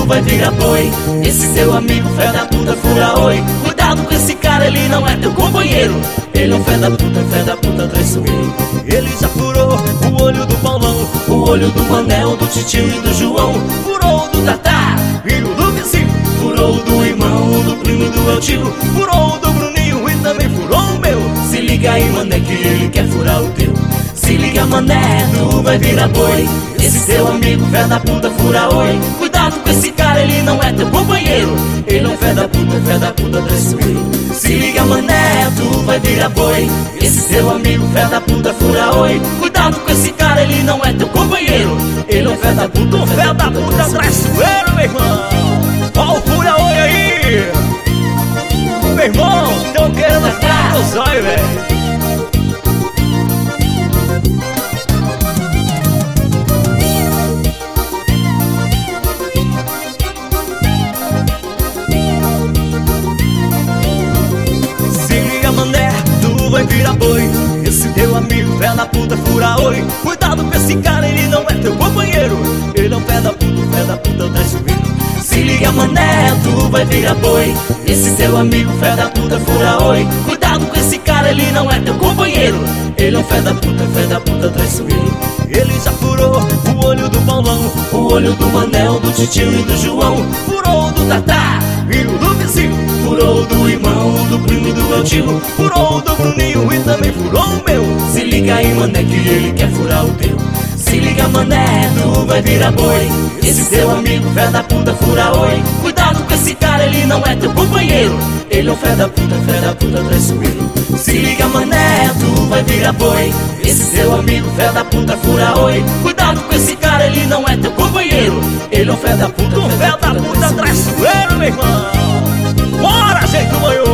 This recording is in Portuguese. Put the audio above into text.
vai virar boi. Esse seu amigo fé da puta fura oi. Cuidado com esse cara, ele não é teu companheiro. Ele é um fé da puta traiçoeiro. Ele já furou o olho do Paulão, o olho do Manel, do Titio e do João. furou o do Tatá, filho do vizinho, Furou o do irmão, do primo e do Eltinho. furou o do Bruninho e também furou o meu. Se liga aí, mané, que ele quer furar o teu. Se liga, mané, tu vai virar boi. Esse teu amigo fé da puta fura oi. Cuidado com esse cara, ele não é teu companheiro. Ele é um fé da puta traiçoeiro. Se liga, mané, tu vai virar boi. Esse teu amigo fé da puta fura oi. Cuidado com esse cara, ele não é teu companheiro. Ele é um fé da puta traiçoeiro, meu irmão. Ó o fura oi aí. Meu irmão, tão querendo matar o zóio, velho. Vai virar boi. Esse teu amigo fé da puta fura oi. Cuidado com esse cara, ele não é teu companheiro. Ele é um fé da puta traiçoeiro. Se liga, mané, tu vai virar boi. Esse teu amigo fé da puta fura oi. Cuidado com esse cara, ele não é teu companheiro. Ele é um fé da puta traiçoeiro. Ele já furou o olho do Paulão, o olho do Manel, do Titio e do João. furou o do Tatá, filho do vizinho, furou o do irmão, do primo e do Eltinho. furou o do Bruninho e também furou o meu. Se liga aí, mané, que ele quer furar o teu. Se liga, mané, tu vai virar boi. Esse teu amigo fé da puta fura oi. Cuidado com esse cara, ele não é teu companheiro. Ele é um fé da puta traiçoeiro. Se liga, mané, tu vai virar boi. Esse teu amigo fé da puta fura oi. Cuidado com esse cara, ele não é teu companheiro. Ele é um fé da puta traiçoeiro, meu irmão. Bora, jeito maior.